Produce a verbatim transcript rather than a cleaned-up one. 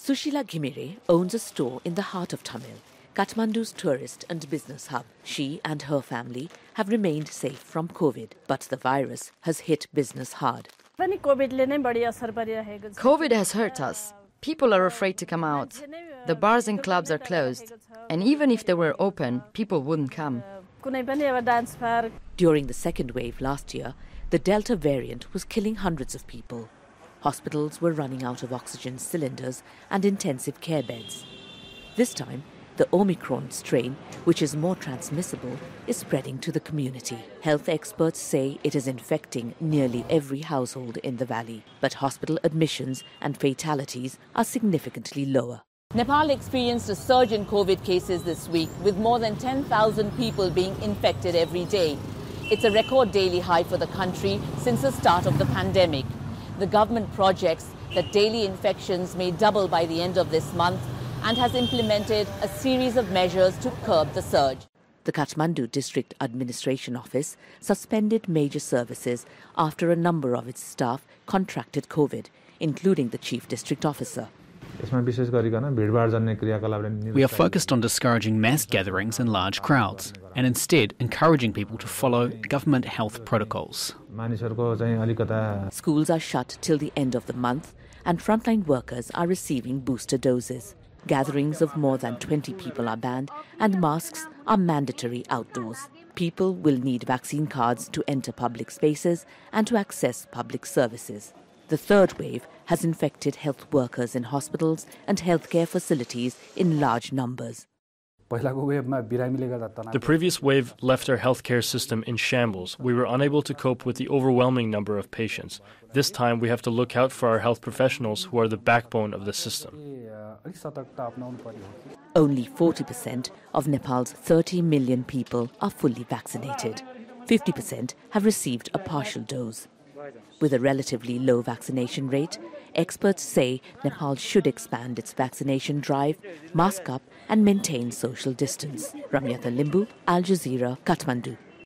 Sushila Ghimire owns a store in the heart of Thamel, Kathmandu's tourist and business hub. She and her family have remained safe from COVID, but the virus has hit business hard. COVID has hurt us. People are afraid to come out. The bars and clubs are closed. And even if they were open, people wouldn't come. During the second wave last year, the Delta variant was killing hundreds of people. Hospitals were running out of oxygen cylinders and intensive care beds. This time, the Omicron strain, which is more transmissible, is spreading to the community. Health experts say it is infecting nearly every household in the valley, but hospital admissions and fatalities are significantly lower. Nepal experienced a surge in COVID cases this week, with more than ten thousand people being infected every day. It's a record daily high for the country since the start of the pandemic. The government projects that daily infections may double by the end of this month and has implemented a series of measures to curb the surge. The Kathmandu District Administration Office suspended major services after a number of its staff contracted COVID, including the Chief District Officer. We are focused on discouraging mass gatherings and large crowds, and instead encouraging people to follow government health protocols. Schools are shut till the end of the month, and frontline workers are receiving booster doses. Gatherings of more than twenty people are banned, and masks are mandatory outdoors. People will need vaccine cards to enter public spaces and to access public services. The third wave has infected health workers in hospitals and healthcare facilities in large numbers. The previous wave left our healthcare system in shambles. We were unable to cope with the overwhelming number of patients. This time we have to look out for our health professionals, who are the backbone of the system. Only forty percent of Nepal's thirty million people are fully vaccinated. fifty percent have received a partial dose. With a relatively low vaccination rate, experts say Nepal should expand its vaccination drive, mask up and maintain social distance. Ramyata Limbu, Al Jazeera, Kathmandu.